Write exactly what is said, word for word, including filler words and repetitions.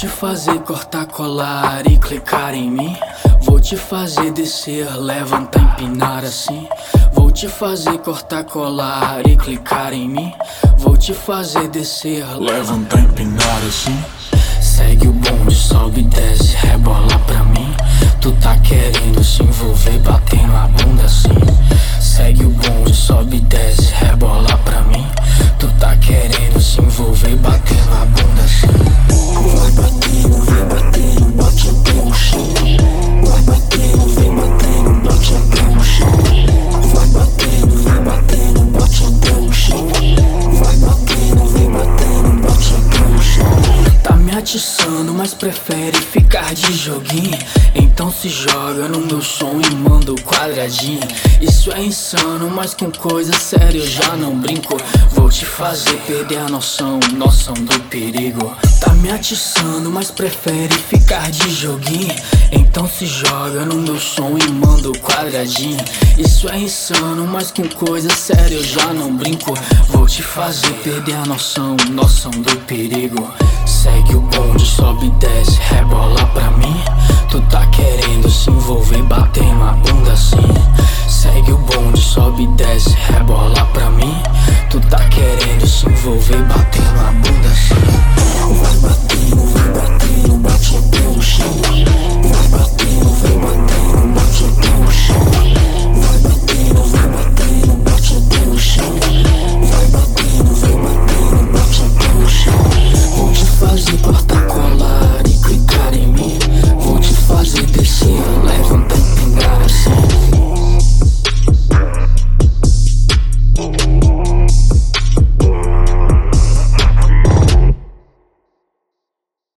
te fazer cortar, colar e clicar em mim. Vou te fazer descer, levantar, empinar assim. Vou te fazer cortar, colar e clicar em mim. Vou te fazer descer, levantar, empinar assim. Segue o bonde, sobe e desce, rebola pra mim. Tu tá querendo se envolver, batendo a bunda assim. Segue o bonde, sobe e desce, rebola pra mim. Tu tá querendo se envolver, batendo a bunda assim. Vai batendo, vem batendo, bate o pé no chão. Vai batendo, vem batendo, bate o pé no chão. Vai batendo, vem batendo, bate o pé no chão. Vai batendo, vem batendo, bate o pé no chão. Tá me atiçando, mas prefere ficar de joguinho. Então se joga no meu som e manda o quadradinho. Isso é insano, mas com coisa séria eu já não brinco. Vou te fazer perder a noção, noção do perigo. Tá me atiçando, mas prefere ficar de joguinho. Então se joga no meu som e manda o quadradinho. Isso é insano, mas com coisa séria eu já não brinco. Vou te fazer perder a noção, noção do perigo. Segue o bonde, sobe e desce, rebola pra mim. Tu tá querendo se envolver, batendo a bunda assim. Segue o bonde, sobe e desce, rebola pra mim. Tu tá querendo se envolver, batendo a bunda assim. Vai bater.